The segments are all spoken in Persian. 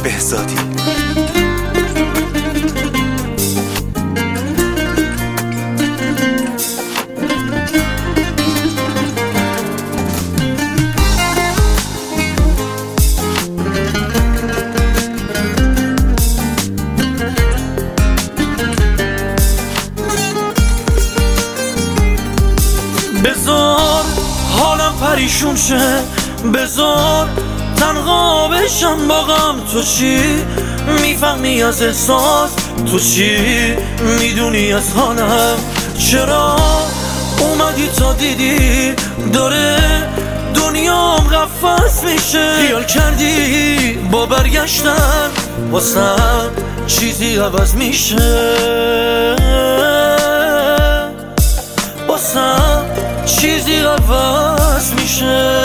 بهزادی. بذار حالم پریشون شه، بذار تنها بشم با غم. تو چی میفهمی از احساس؟ تو چی میدونی از حالم؟ چرا اومدی تا دیدی داره دنیام قفس میشه؟ خیال کردی با برگشتن واسم چیزی عوض میشه؟ واسم چیزی عوض میشه؟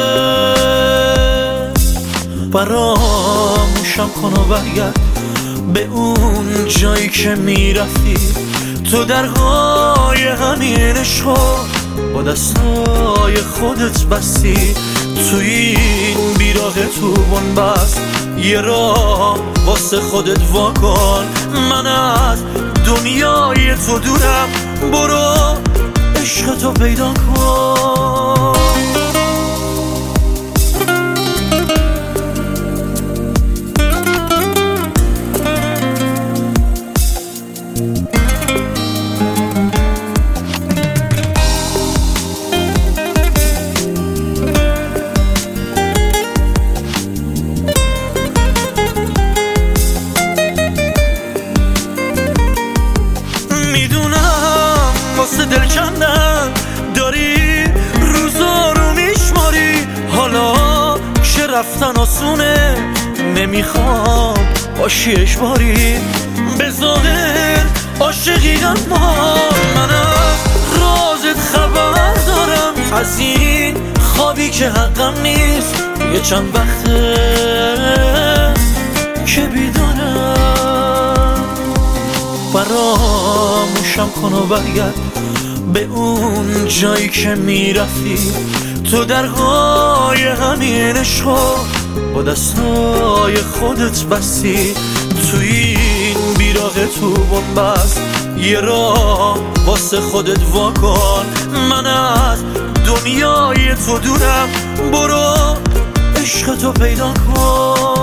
فراموشم کن و برگرد به اون جایی که میرفتی. تو درهای همین عشقو با دستای خودت بستی. توی این بیراغ تو بنبست یه راه واسه خودت واکن. من از دنیای تو دورم، برو عشق تو پیدا کن. میدونم واسه دل کندن داری روزا رو میشماری. حالا که رفتن آسونه نمیخوام باشی اجباری. به ظاهر عاشقی اما من از رازت خبر دارم. از این خوابی که حقم نیست یه چند وقته که بیدارم. فراموشم کن و برگرد به اون جایی که میرفتی. تو درهای همین عشقو با دستای خودت بستی. توی این بیراغ تو بنبست یه راه واسه خودت واکن. من از دنیای تو دورم، برو عشق تو پیدا کن.